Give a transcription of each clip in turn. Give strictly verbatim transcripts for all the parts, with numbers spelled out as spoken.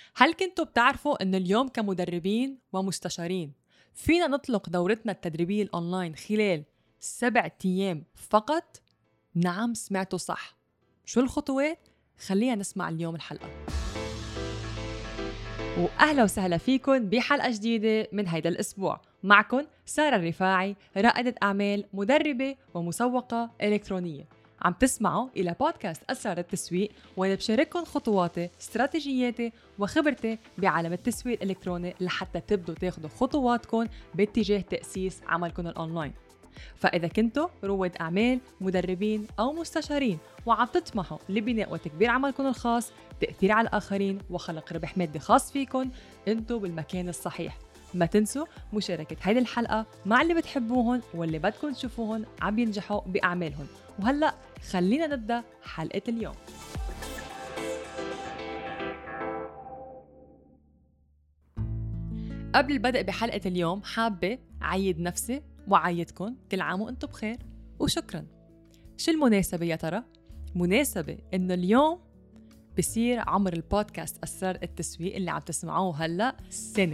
هل كنتوا بتعرفوا إنه اليوم كمدربين ومستشارين فينا نطلق دورتنا التدريبية الأونلاين خلال سبعة أيام فقط؟ نعم، سمعتوا صح. شو الخطوات؟ خلينا نسمع اليوم الحلقة. وأهلا وسهلا فيكن بحلقة جديدة من هيدا الأسبوع. معكن سارة الرفاعي، رائدة أعمال، مدربة ومسوقة إلكترونية. عم تسمعوا إلى بودكاست أسرار التسويق، وأنا بشارككن خطواتي، استراتيجياتي وخبرتي بعالم التسويق الإلكتروني لحتى تبدوا تاخدوا خطواتكن باتجاه تأسيس عملكن الأونلاين. فإذا كنتوا رواد أعمال، مدربين أو مستشارين وعم تطمحوا لبناء وتكبير عملكن الخاص، تأثير على الآخرين وخلق ربح مادي خاص فيكن، انتوا بالمكان الصحيح. ما تنسوا مشاركة هيدي الحلقة مع اللي بتحبوهن واللي بدكن تشوفوهن عم ينجحوا بأعمالهم. وهلأ خلينا نبدأ حلقة اليوم. قبل البدء بحلقة اليوم حابة عيد نفسي وعيدكن كل عام وانتم بخير وشكرا. شو المناسبة يا ترى؟ مناسبة انه اليوم بصير عمر البودكاست أسرار التسويق اللي عم تسمعوه هلأ سنة.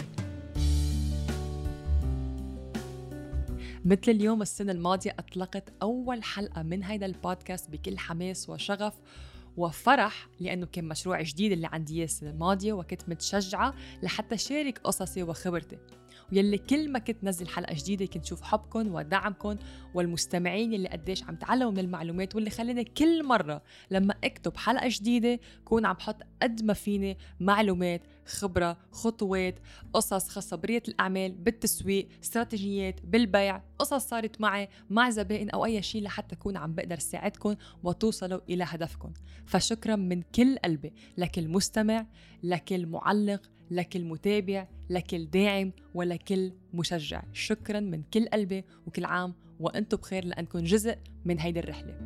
مثل اليوم السنة الماضية أطلقت أول حلقة من هيدا البودكاست بكل حماس وشغف وفرح، لأنه كان مشروع جديد اللي عندي السنة الماضية، وكنت متشجعة لحتى شارك قصصي وخبرتي. ويلي كل ما كنت نزل حلقة جديدة كنت شوف حبكن ودعمكن والمستمعين اللي قديش عم تعلموا من المعلومات، واللي خلاني كل مرة لما اكتب حلقة جديدة كون عم بحط قد ما فيني معلومات، خبرة، خطوات، قصص خاصة بريادة الأعمال، بالتسويق، استراتيجيات، بالبيع، قصص صارت معي مع زبائن أو أي شيء لحتى أكون عم بقدر ساعدكم وتوصلوا إلى هدفكم. فشكرا من كل قلبي لكل مستمع، لكل معلق، لكل متابع، لكل داعم ولكل مشجع. شكرا من كل قلبي، وكل عام وأنتم بخير لأنكم جزء من هيدي الرحلة.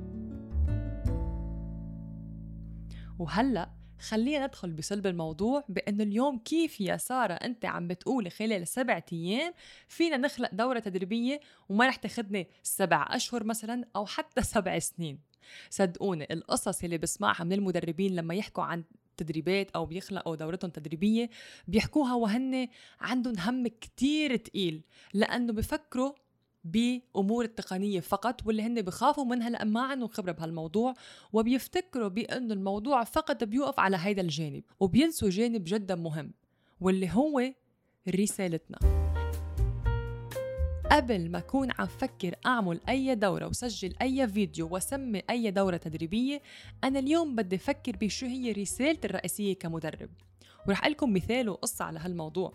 وهلأ خلينا ندخل بصلب الموضوع، بأنه اليوم كيف يا سارة أنت عم بتقولي خلال سبعة أيام فينا نخلق دورة تدريبية وما رح تاخدني سبع أشهر مثلا أو حتى سبع سنين؟ صدقوني القصص اللي بسمعها من المدربين لما يحكوا عن تدريبات أو بيخلقوا دورتهم تدريبية بيحكوها وهن عندهم هم كتير تقيل، لأنه بفكروا بأمور التقنية فقط، واللي هن بخافوا منها لأن ما عندهم خبرة بهالموضوع، وبيفتكروا بأن الموضوع فقط بيوقف على هيدا الجانب، وبينسوا جانب جدا مهم واللي هو رسالتنا. قبل ما أكون عم فكر أعمل أي دورة وسجل أي فيديو وسمي أي دورة تدريبية، أنا اليوم بدي أفكر بشو هي رسالتي الرئيسية كمدرب. ورح لكم مثال وقصة على هالموضوع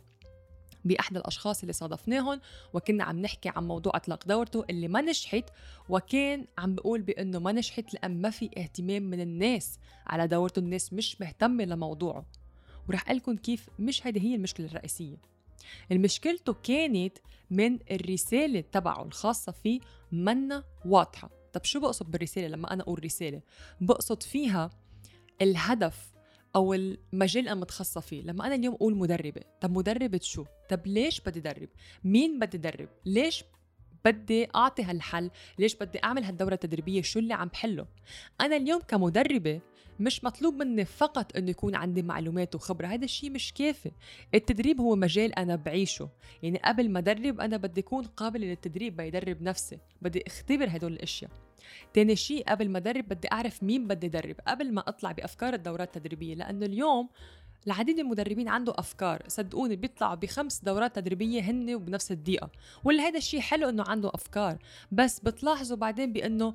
بأحد الأشخاص اللي صادفناهم، وكنا عم نحكي عن موضوع إطلاق دورته اللي ما نجحت، وكان عم بقول بأنه ما نجحت لأن ما في اهتمام من الناس على دورته، الناس مش مهتمة لموضوعه. ورح لكم كيف مش هيدي هي المشكلة الرئيسية. المشكلته كانت من الرسالة تبعه الخاصة فيه منا واضحة. طب شو بقصد بالرسالة؟ لما أنا أقول رسالة بقصد فيها الهدف أو المجال أنا متخصصة فيه. لما أنا اليوم أقول مدربة، طب مدربة شو؟ طب ليش بدي درب؟ مين بدي درب؟ ليش بدي أعطي هالحل؟ ليش بدي أعمل هالدورة التدريبية؟ شو اللي عم بحله؟ أنا اليوم كمدربة مش مطلوب مني فقط أنه يكون عندي معلومات وخبرة، هذا الشيء مش كافي. التدريب هو مجال أنا بعيشه، يعني قبل ما أدرب أنا بدي أكون قابلة للتدريب، بيدرب نفسي، بدي اختبر هدول الأشياء. تاني شيء قبل ما أدرب بدي أعرف مين بدي أدرب قبل ما أطلع بأفكار الدورات التدريبية، لأنه اليوم العديد من المدربين عنده أفكار، صدقوني بيطلعوا بخمس دورات تدريبية هن وبنفس الدقيقة، واللي هذا الشيء حلو إنه عنده أفكار، بس بتلاحظوا بعدين بأنه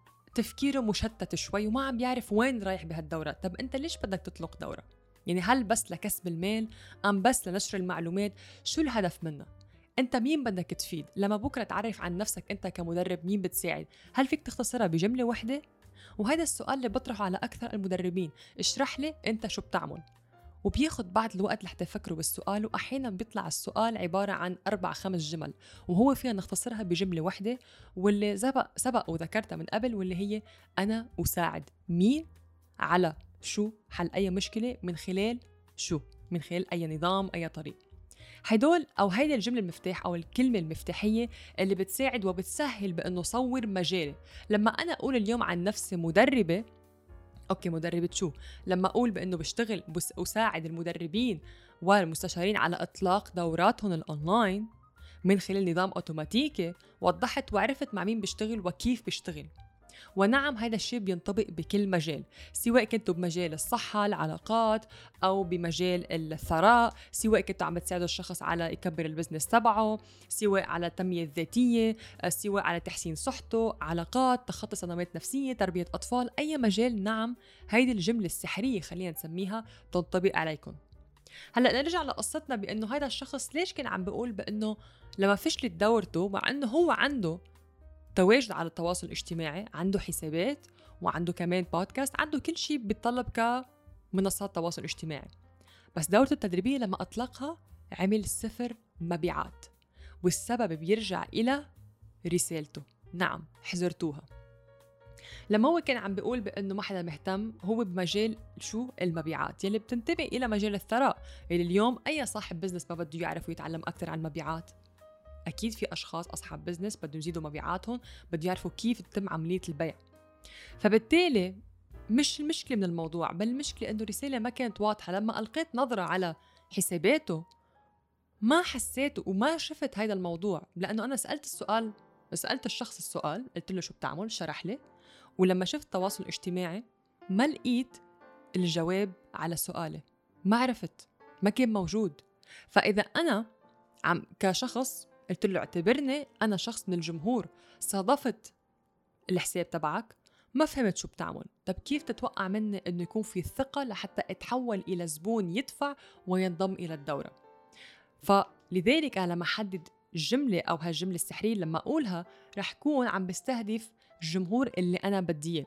تفكيره مشتت شوي وما عم بيعرف وين رايح بهالدورات. طب أنت ليش بدك تطلق دورة؟ يعني هل بس لكسب المال أم بس لنشر المعلومات؟ شو الهدف منها؟ أنت مين بدك تفيد؟ لما بكرة تعرف عن نفسك أنت كمدرب مين بتساعد، هل فيك تختصرها بجملة واحدة؟ وهذا السؤال اللي بطرحه على أكثر المدربين، اشرح لي أنت شو بتعمل، وبياخد بعض الوقت لحتى يفكروا بالسؤال، وأحيانا بيطلع السؤال عبارة عن أربع خمس جمل وهو فينا نختصرها بجملة واحدة، واللي سبق, سبق وذكرتها من قبل، واللي هي أنا أساعد مين على شو، حل أي مشكلة من خلال شو، من خلال أي نظام، أي طريق. هيدول أو هيدا الجملة المفتاح أو الكلمة المفتاحية اللي بتساعد وبتسهل بأنه صور مجالي. لما أنا أقول اليوم عن نفسي مدربة أوكي مدربة شو؟ لما أقول بأنه بشتغل بس أساعد المدربين والمستشارين على إطلاق دوراتهم الأونلاين من خلال نظام أوتوماتيكي، وضحت وعرفت مع مين بشتغل وكيف بشتغل. ونعم هذا الشيء بينطبق بكل مجال، سواء كنتوا بمجال الصحة، العلاقات، أو بمجال الثراء، سواء كنتوا عم تساعدوا الشخص على يكبر البزنس تبعه، سواء على التنمية الذاتية، سواء على تحسين صحته، علاقات، تخطي صدمات نفسية، تربية أطفال، أي مجال. نعم هيدي الجملة السحرية خلينا نسميها تنطبق عليكم. هلأ نرجع لقصتنا بأنه هذا الشخص ليش كان عم بيقول بأنه لما فشلت دورته، مع أنه هو عنده تواجد على التواصل الاجتماعي، عنده حسابات وعنده كمان بودكاست، عنده كل شيء بيتطلب كمنصات تواصل اجتماعي، بس دورته التدريبية لما أطلقها عمل صفر مبيعات، والسبب بيرجع إلى رسالته. نعم حذرتوها. لما هو كان عم بيقول بأنه ما حدا مهتم، هو بمجال شو؟ المبيعات، يلي بتنتبه إلى مجال الثراء، اللي اليوم أي صاحب بزنس ما بده يعرف ويتعلم أكثر عن مبيعات؟ أكيد في أشخاص أصحاب بزنس بدهم يزيدوا مبيعاتهم، بدهم يعرفوا كيف تتم عملية البيع. فبالتالي مش المشكلة من الموضوع، بل المشكلة أنه الرسالة ما كانت واضحة. لما ألقيت نظرة على حساباته ما حسيت وما شفت هذا الموضوع، لأنه أنا سألت السؤال، سألت الشخص السؤال، قلت له شو بتعمل، شرح لي، ولما شفت التواصل الاجتماعي ما لقيت الجواب على سؤالي، ما عرفت، ما كان موجود. فإذا أنا عم كشخص قلت له اعتبرني أنا شخص من الجمهور، صادفت الحساب تبعك ما فهمت شو بتعمل، طب كيف تتوقع مني أنه يكون في ثقة لحتى أتحول إلى زبون يدفع وينضم إلى الدورة؟ فلذلك أنا لما حدد الجملة أو هالجملة السحرية لما أقولها رح كون عم بستهدف الجمهور اللي أنا بديه.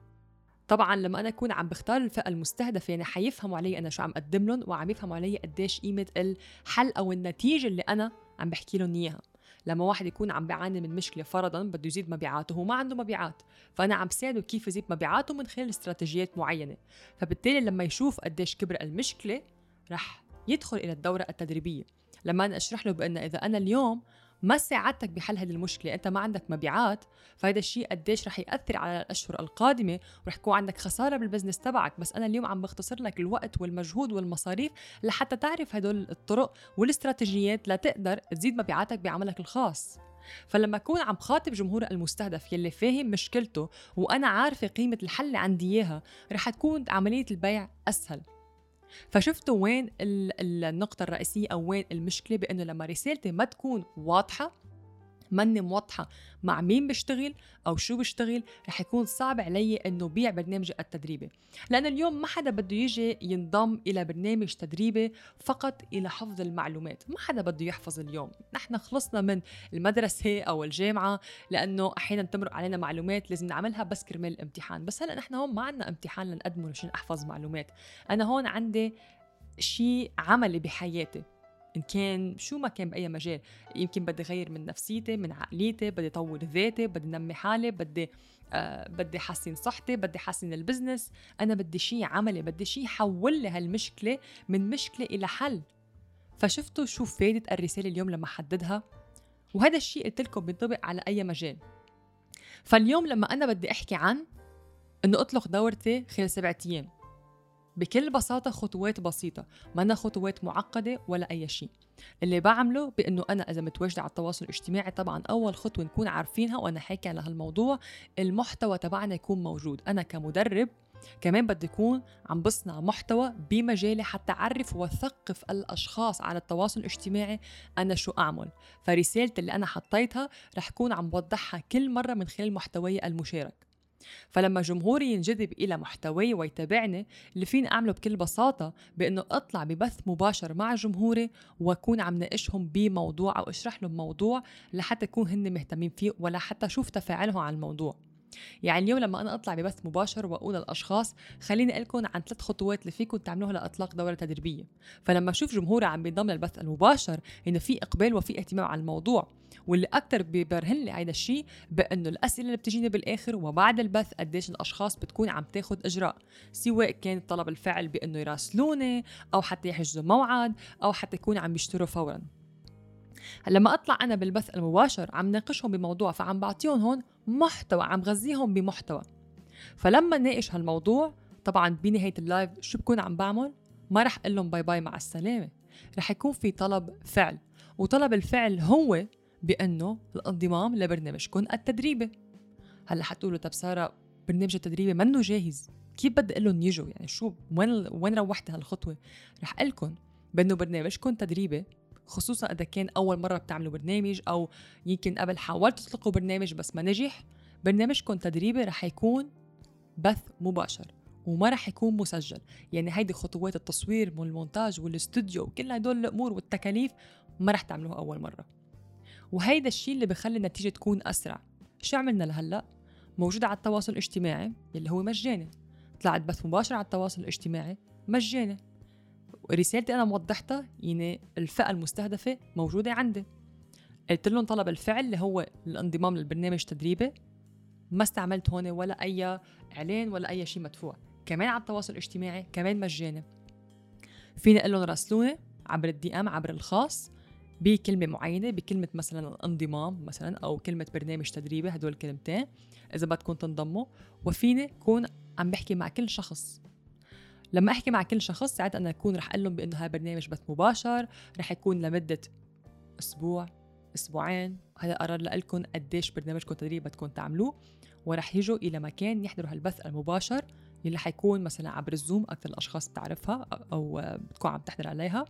طبعاً لما أنا أكون عم بختار الفئة المستهدفة يعني حيفهموا علي أنا شو عم قدم لهم، وعم يفهموا علي قديش قيمة الحل أو النتيجة اللي أنا عم بحكي لهم إياها. لما واحد يكون عم بيعاني من مشكلة فرضاً بده يزيد مبيعاته، هو ما عنده مبيعات، فأنا عم بساعده كيف يزيد مبيعاته من خلال استراتيجيات معينة. فبالتالي لما يشوف قديش كبر المشكلة رح يدخل إلى الدورة التدريبية. لما أنا أشرح له بأن إذا أنا اليوم ما ساعدتك بحل هذه المشكلة، أنت ما عندك مبيعات، فهذا الشيء قديش رح يأثر على الأشهر القادمة ورح يكون عندك خسارة بالبزنس تبعك. بس أنا اليوم عم بختصر لك الوقت والمجهود والمصاريف لحتى تعرف هدول الطرق والاستراتيجيات لتقدر تزيد مبيعاتك بعملك الخاص. فلما أكون عم خاطب جمهور المستهدف يلي فاهم مشكلته وأنا عارفة قيمة الحل اللي عندي إياها، رح تكون عملية البيع أسهل. فشفتوا وين النقطة الرئيسية أو وين المشكلة؟ بأنه لما رسالتي ما تكون واضحة، ماني موضحة مع مين بشتغل أو شو بشتغل، رح يكون صعب علي أنه بيع برنامج التدريبي. لأن اليوم ما حدا بده يجي ينضم إلى برنامج تدريبي فقط إلى حفظ المعلومات، ما حدا بده يحفظ. اليوم نحن خلصنا من المدرسة أو الجامعة، لأنه أحيانا تمرق علينا معلومات لازم نعملها بس كرمال الامتحان. بس هلأ نحن هون ما عنا امتحان لنقدمه لشان أحفظ معلومات، أنا هون عندي شيء عملي بحياتي، إن كان شو ما كان بأي مجال. يمكن بدي غير من نفسيتي، من عقليتي، بدي طور ذاتي، بدي نمي حالي، بدي آه بدي حسن صحتي، بدي حسن البزنس. أنا بدي شيء عملي، بدي شيء حول لي هالمشكلة من مشكلة إلى حل. فشفتوا شو فايدة الرسالة اليوم لما حددها؟ وهذا الشيء قلت لكم بينطبق على أي مجال. فاليوم لما أنا بدي أحكي عن إنه أطلق دورتي خلال سبعة أيام، بكل بساطة خطوات بسيطة، ما أنا خطوات معقدة ولا أي شيء. اللي بعمله بأنه أنا إذا متواجدة على التواصل الاجتماعي، طبعاً أول خطوة نكون عارفينها وأنا حاكي على هالموضوع، المحتوى تبعنا يكون موجود. أنا كمدرب كمان بدي يكون عم بصنع محتوى بمجالي حتى أعرف وثقف الأشخاص على التواصل الاجتماعي أنا شو أعمل. فرسالتي اللي أنا حطيتها رح كون عم بوضحها كل مرة من خلال محتوي المشارك. فلما جمهوري ينجذب إلى محتوي ويتابعني، اللي فيني أعمله بكل بساطة بأنه أطلع ببث مباشر مع جمهوري وأكون عم ناقشهم بموضوع أو أشرح لهم موضوع لحتى يكون هن مهتمين فيه ولا حتى أشوف تفاعلهم على الموضوع. يعني اليوم لما أنا أطلع ببث مباشر وأقول للأشخاص خليني أقولكم عن ثلاث خطوات اللي فيكم تعملوها لإطلاق دورة تدريبية، فلما أشوف جمهوري عم بينضم للبث المباشر إنه في إقبال وفي اهتمام على الموضوع. واللي أكتر بيبرهن لي هذا الشيء بأنه الأسئلة اللي بتجيني بالآخر وبعد البث قديش الأشخاص بتكون عم تاخد إجراء، سواء كان طلب الفعل بأنه يراسلوني أو حتى يحجزوا موعد أو حتى يكون عم يشتروا فوراً. لما أطلع أنا بالبث المباشر عم ناقشهم بموضوع، فعم بعطيهم هون محتوى، عم غذيهم بمحتوى. فلما ناقش هالموضوع طبعا بنهاية اللايف شو بكون عم بعمل؟ ما رح أقول لهم باي باي مع السلامة، رح يكون في طلب فعل، وطلب الفعل هو بأنه الانضمام لبرنامجكم التدريبي. هلا حتقولوا طب سارة برنامج التدريبي منه جاهز، كيف بدي اقول لهم يجوا؟ يعني شو وين وين روحت هالخطوه؟ رح اقول لكم بانه برنامجكم تدريبي، خصوصا اذا كان اول مره بتعملوا برنامج او يمكن قبل حاولتوا تطلقوا برنامج بس ما نجح. برنامجكم تدريبي رح يكون بث مباشر وما رح يكون مسجل، يعني هيدي خطوات التصوير والمونتاج والاستوديو وكل هدول الامور والتكاليف ما رح تعملوها اول مره، وهيدا الشيء اللي بخلي النتيجه تكون اسرع. شو عملنا لهلا؟ موجودة على التواصل الاجتماعي اللي هو مجاني، طلعت بث مباشر على التواصل الاجتماعي مجاني، ورسالتي أنا موضحتها، يعني الفئة المستهدفة موجودة عندي. قلت لهم طلب الفعل اللي هو الانضمام للبرنامج تدريبي، ما استعملت هون ولا أي إعلان ولا أي شيء مدفوع، كمان على التواصل الاجتماعي كمان مجاني. فيني أقول لهم راسلوني عبر الدي أم عبر الخاص بكلمة معينة، بكلمة مثلا انضمام مثلا أو كلمة برنامج تدريبي، هدول الكلمتين إذا بدكم تنضموا. وفيني كون عم بحكي مع كل شخص. لما أحكي مع كل شخص ساعتها أنا أكون رح أقول لهم بأنه هذا برنامج بث مباشر، رح يكون لمدة أسبوع أسبوعين، هذا قرار لكم قديش برنامجكم تدريب بدكم تعملوه، ورح يجوا إلى مكان يحضروا هالبث المباشر اللي حيكون مثلا عبر الزوم أكثر الأشخاص بتعرفها أو بتكون عم تحضر عليها،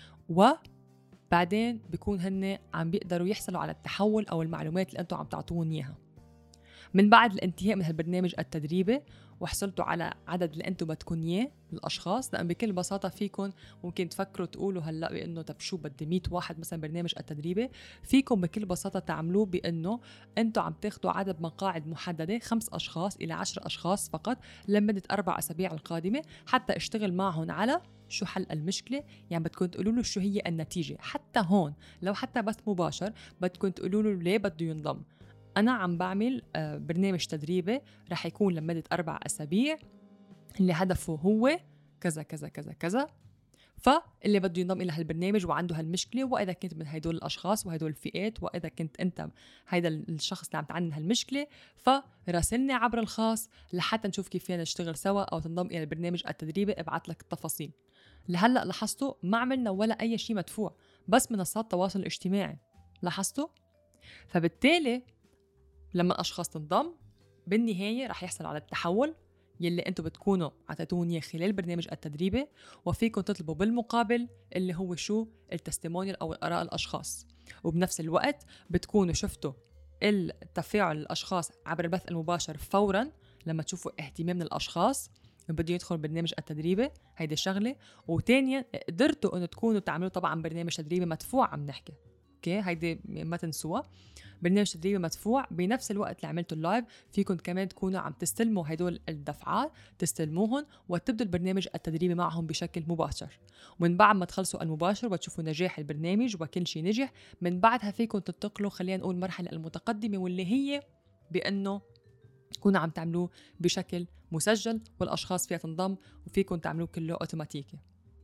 وبعدين بيكون هن عم بيقدروا يحصلوا على التحول أو المعلومات اللي أنتم عم تعطوهم إياها. من بعد الانتهاء من هالبرنامج التدريبي وحصلتوا على عدد اللي انتم بدكم اياه الاشخاص، لان بكل بساطه فيكم ممكن تفكروا تقولوا هلا بانه طب شو بدي مية واحد مثلا برنامج التدريبي، فيكم بكل بساطه تعملوه بانه انتم عم تاخذوا عدد مقاعد محدده، خمس اشخاص الى عشر اشخاص فقط لمده اربع اسابيع القادمه، حتى اشتغل معهم على شو حل المشكله. يعني بدكم تقولوا له شو هي النتيجه، حتى هون لو حتى بث مباشر بدكم تقولوا له ليه بده ينضم. أنا عم بعمل برنامج تدريبي رح يكون لمدة أربع أسابيع اللي هدفه هو كذا كذا كذا كذا، فاللي بده ينضم إلى هالبرنامج وعنده هالمشكلة، وإذا كنت من هيدول الأشخاص وهيدول الفئات، وإذا كنت أنت هيدا الشخص اللي عم تعاني هالمشكلة، فراسلني عبر الخاص لحتى نشوف كيف فينا نشتغل سوا أو تنضم إلى البرنامج التدريبي، ابعت لك التفاصيل. لهلأ لاحظتوا ما عملنا ولا أي شيء مدفوع، بس منصات التواصل الاجتماعي، لاحظتوا؟ فبالتالي لما الأشخاص تنضم بالنهاية رح يحصل على التحول يلي أنتم بتكونوا عطيتوني خلال البرنامج التدريبي، وفيكم تطلبوا بالمقابل اللي هو شو التستيمونيال أو الآراء الأشخاص، وبنفس الوقت بتكونوا شفتوا التفاعل الأشخاص عبر البث المباشر فوراً لما تشوفوا اهتمام من الأشخاص بده يدخل برنامج التدريبي. هيدي شغلة. وتانيا قدرتوا أنه تكونوا تعملوا طبعاً برنامج تدريبي مدفوع، عم نحكي اوكي هيدي ما تنسوها، برنامج تدريبي مدفوع. بنفس الوقت اللي عملتوا اللايف فيكم كمان تكونوا عم تستلموا هدول الدفعات، تستلموهم وتبدوا البرنامج التدريبي معهم بشكل مباشر. ومن بعد ما تخلصوا المباشر وتشوفوا نجاح البرنامج وكل شيء نجح، من بعدها فيكم تنتقلوا خلينا نقول المرحلة المتقدمة واللي هي بأنه تكونوا عم تعملوه بشكل مسجل والأشخاص فيها تنضم وفيكم تعملوه كله أوتوماتيكي.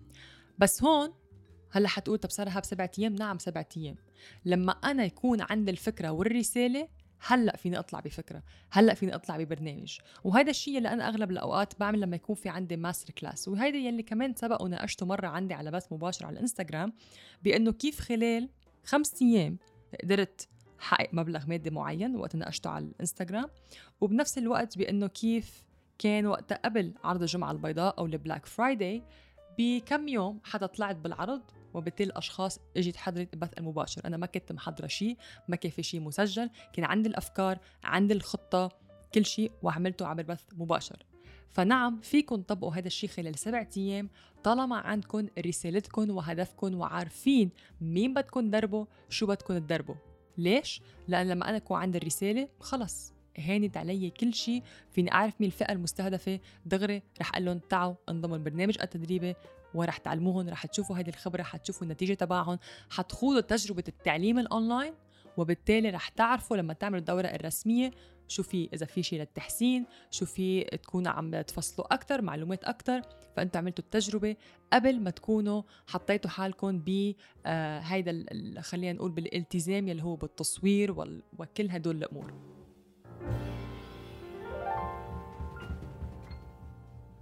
بس هون هلا حتقول طب صار بسبعة أيام؟ نعم سبعة أيام. لما أنا يكون عندي الفكرة والرسالة هلا فيني أطلع بفكرة، هلا فيني أطلع ببرنامج. وهذا الشيء اللي أنا أغلب الأوقات بعمل لما يكون في عندي ماستر كلاس، وهذا يلي كمان سبق وناقشته مرة عندي على بث مباشر على الإنستغرام، بأنه كيف خلال خمس أيام قدرت حقق مبلغ مادي معين وقت ناقشته على الإنستغرام، وبنفس الوقت بأنه كيف كان وقتها قبل عرض الجمعة البيضاء أو البلاك فرايداي بكم يوم حدا طلعت بالعرض، وبالتالي الأشخاص اجت حضرت البث المباشر. أنا ما كنت محضرة شيء، ما كان في شيء مسجل، كان عندي الأفكار، عندي الخطة، كل شيء وعملته عبر بث مباشر. فنعم فيكن تطبقوا هذا الشيء خلال سبعة أيام طالما عندكم رسالتكم وهدفكم وعارفين مين بدكم تدربوا، شو بدكم تدربوا. ليش؟ لأن لما أنا أكون عندي الرسالة خلص هانت علي كل شيء، فيني أعرف مين الفئة المستهدفة، دغري رح أقول لهم تعوا انضموا البرنامج التدريبي ورح تعلموهم، رح تشوفوا هذه الخبرة، حتشوفوا النتيجة تبعهم، حتخوضوا تجربة التعليم الأونلاين، وبالتالي رح تعرفوا لما تعملوا الدورة الرسمية شو في، إذا في شيء للتحسين، شو في تكونوا عم تفصلوا أكتر معلومات أكتر. فأنتوا عملتوا التجربة قبل ما تكونوا حطيتوا حالكم ب آه هيدا خلينا نقول بالالتزام اللي هو بالتصوير وكل هدول الأمور.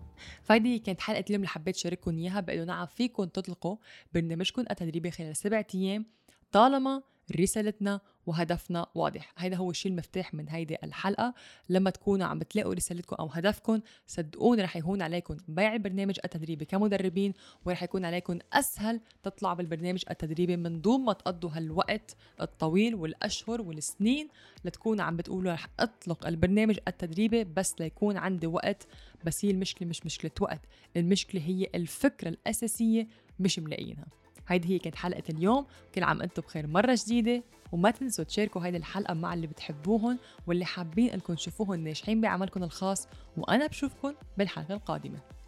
فهيدي كانت حلقة اليوم اللي حبيت شارككم إياها. بقول له نعم فيكم تطلقوا برنامجكم التدريبي خلال سبعة أيام طالما رسالتنا وهدفنا واضح. هيدا هو الشيء المفتاح من هيدي الحلقة. لما تكونوا عم بتلاقوا رسالتكم أو هدفكم صدقوني رح يهون عليكم بيع البرنامج التدريبي كمدربين، ورح يكون عليكم أسهل تطلعوا بالبرنامج التدريبي من دون ما تقضوا هالوقت الطويل والأشهر والسنين لتكونوا عم بتقولوا رح أطلق البرنامج التدريبي بس ليكون عندي وقت. بس هي المشكلة مش مشكلة وقت، المشكلة هي الفكرة الأساسية مش ملاقيينها. هيدي هي كانت حلقة اليوم. كل عام أنتم بخير مرة جديدة، وما تنسوا تشاركوا هيدي الحلقة مع اللي بتحبوهن واللي حابين أنكم تشوفوهن ناجحين بعملكم الخاص. وأنا بشوفكن بالحلقة القادمة.